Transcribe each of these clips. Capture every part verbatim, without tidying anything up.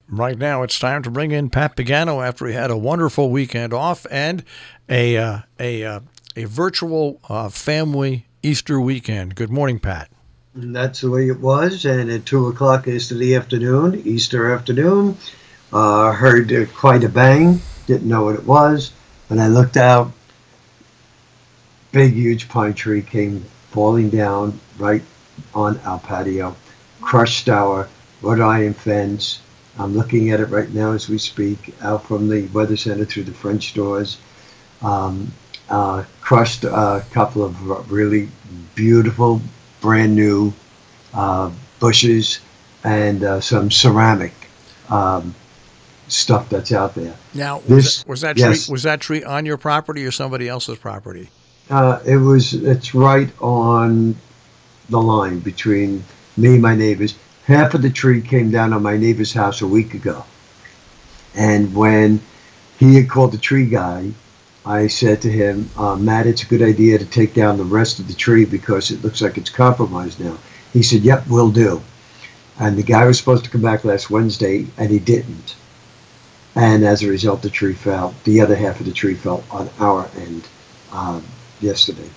right now it's time to bring in Pat Pagano after he had a wonderful weekend off and a uh, a uh, a virtual uh, family Easter weekend. Good morning, Pat. And that's the way it was. And at two o'clock yesterday afternoon, Easter afternoon, uh, heard uh, quite a bang. Didn't know what it was. When I looked out, big, huge pine tree came falling down right on our patio, crushed our wrought iron fence. I'm looking at it right now as we speak, out from the weather center through the French doors. Um, uh, crushed a couple of really beautiful, brand new uh, bushes and uh, some ceramic um, stuff that's out there. Now, this, was that, was that yes. tree was that tree on your property or somebody else's property? Uh, it was. It's right on the line between me and my neighbors. Half of the tree came down on my neighbor's house a week ago, and when he had called the tree guy, I said to him, uh, Matt, it's a good idea to take down the rest of the tree because it looks like it's compromised now. He said, yep, we'll do. And the guy was supposed to come back last Wednesday, and he didn't. And as a result, the tree fell. The other half of the tree fell on our end um, yesterday.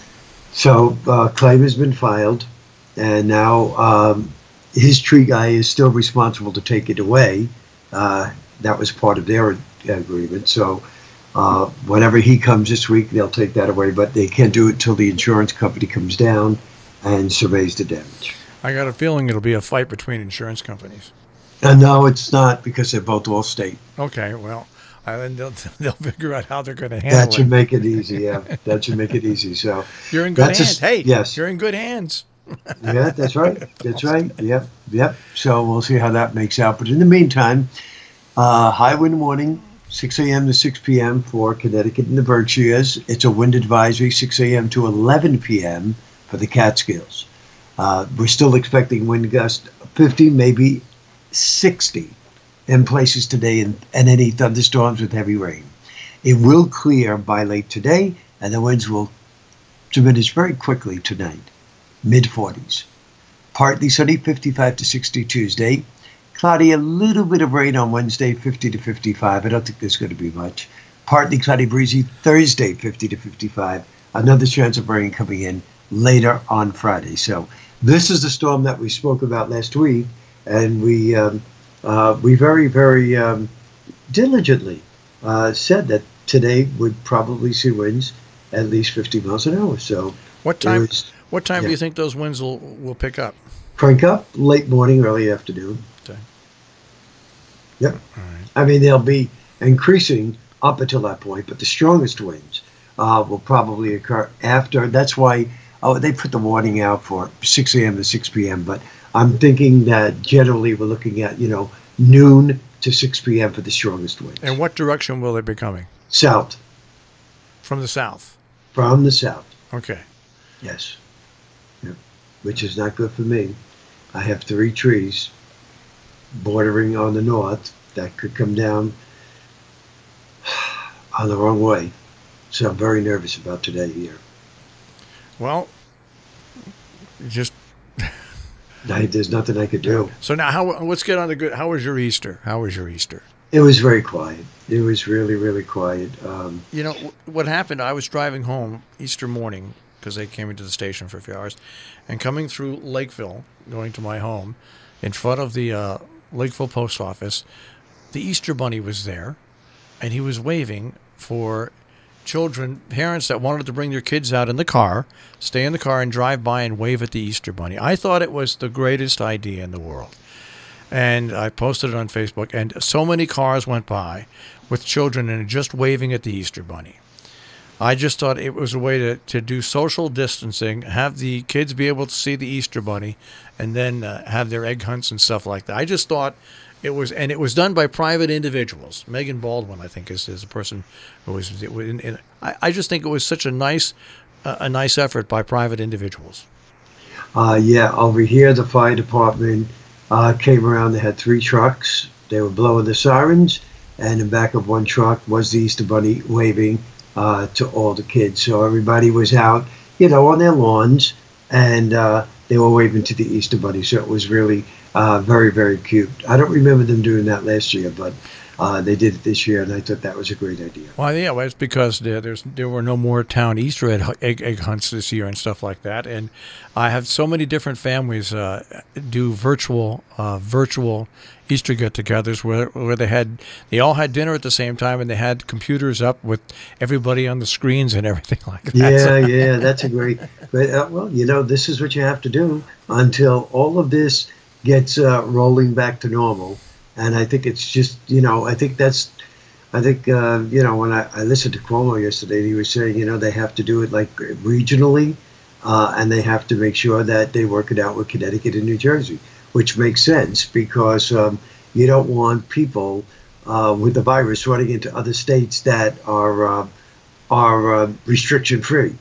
So uh, claim has been filed, and now um, his tree guy is still responsible to take it away. Uh, that was part of their agreement. So uh, whenever he comes this week, they'll take that away, but they can't do it until the insurance company comes down and surveys the damage. I got a feeling it'll be a fight between insurance companies. Uh, no, it's not, because they're both all state. Okay, well, uh, then they'll, they'll figure out how they're going to handle That should it. make it easy, yeah. That should make it easy. So You're in good that's hands. A, hey, yes. You're in good hands. Yeah, that's right. That's right. Yep, yep. So we'll see how that makes out. But in the meantime, uh, high wind warning, six a.m. to six p.m. for Connecticut and the Berkshires. It's a wind advisory, six a.m. to eleven p.m. for the Catskills. Uh, we're still expecting wind gust fifty, maybe sixty in places today, and, and any thunderstorms with heavy rain. It will clear by late today, and the winds will diminish very quickly tonight. mid forties. Partly sunny, fifty-five to sixty Tuesday. Cloudy, a little bit of rain on Wednesday, fifty to fifty-five. I don't think there's going to be much. Partly cloudy, breezy, Thursday, fifty to fifty-five. Another chance of rain coming in later on Friday. So this is the storm that we spoke about last week, and we um, uh, we very, very um, diligently uh, said that today would probably see winds at least fifty miles an hour. So what time? Was, what time yeah. do you think those winds will, will pick up? Crank up late morning, early afternoon. Okay. Yep. All right. I mean, they'll be increasing up until that point, but the strongest winds uh, will probably occur after. That's why oh, they put the warning out for six a.m. to six p.m. But I'm thinking that generally we're looking at, you know, noon to six p.m. for the strongest winds. And what direction will they be coming? South. From the south. From the south. Okay. Yes. Yep. Which is not good for me. I have three trees bordering on the north that could come down on the wrong way. So I'm very nervous about today here. Well, just I, there's nothing I could do. so now, how? Let's get on the good. How was your Easter? How was your Easter? It was very quiet. It was really, really quiet. Um, You know what happened? I was driving home Easter morning because they came into the station for a few hours, and coming through Lakeville, going to my home, in front of the uh, Lakeville post office, the Easter Bunny was there, and he was waving for children, parents that wanted to bring their kids out in the car, stay in the car and drive by and wave at the Easter Bunny. I thought it was the greatest idea in the world. And I posted it on Facebook, and so many cars went by with children and just waving at the Easter Bunny. I just thought it was a way to, to do social distancing, have the kids be able to see the Easter Bunny, and then uh, have their egg hunts and stuff like that. I just thought it was, and it was done by private individuals. Megan Baldwin, I think, is, is the person who was. It was in, in, I, I just think it was such a nice, uh, a nice effort by private individuals. uh, yeah, over here, the fire department uh, came around. They had three trucks. They were blowing the sirens, and in back of one truck was the Easter Bunny waving uh, to all the kids. So everybody was out, you know, on their lawns, and uh, they were waving to the Easter Bunny. So it was really Uh, very, very cute. I don't remember them doing that last year, but uh, they did it this year, and I thought that was a great idea. Well, yeah, well, it's because there, there's there were no more town Easter egg, egg, egg hunts this year and stuff like that. And I have so many different families uh, do virtual uh, virtual Easter get-togethers where where they had they all had dinner at the same time, and they had computers up with everybody on the screens and everything like that. Yeah, So- yeah, that's a great. But uh, well, you know, this is what you have to do until all of this gets uh, rolling back to normal. And I think it's just, you know, I think that's, I think, uh, you know, when I, I listened to Cuomo yesterday, he was saying, you know, they have to do it like regionally, uh, and they have to make sure that they work it out with Connecticut and New Jersey, which makes sense because um, you don't want people uh, with the virus running into other states that are uh, are uh, restriction free.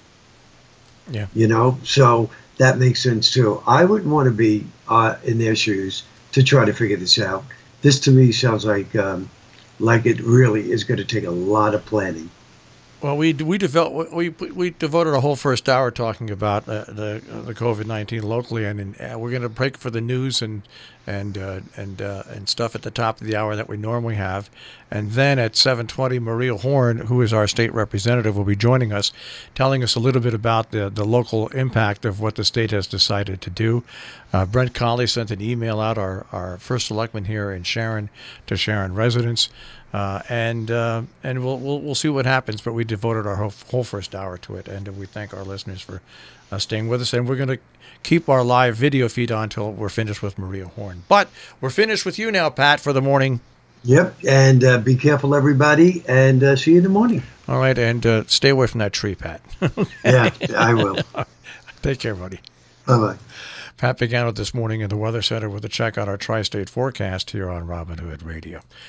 Yeah. You know, so that makes sense too. I wouldn't want to be uh, in their shoes to try to figure this out. This to me sounds like um, like it really is going to take a lot of planning. Well, we we developed we we devoted a whole first hour talking about uh, the the COVID nineteen locally, and, and uh, we're going to break for the news and and uh, and uh, and stuff at the top of the hour that we normally have, and then at seven twenty, Maria Horn, who is our state representative, will be joining us, telling us a little bit about the the local impact of what the state has decided to do. Uh, Brent Colley sent an email out, our our first selectman here in Sharon, to Sharon residents. Uh, and uh, and we'll, we'll we'll see what happens. But we devoted our whole, whole first hour to it, and we thank our listeners for uh, staying with us. And we're going to keep our live video feed on until we're finished with Maria Horn. But we're finished with you now, Pat, for the morning. Yep, and uh, be careful, everybody, and uh, see you in the morning. All right, and uh, stay away from that tree, Pat. Yeah, I will. Take care, buddy. Bye-bye. Pat Pagano this morning in the Weather Center with a check on our tri-state forecast here on Robin Hood Radio.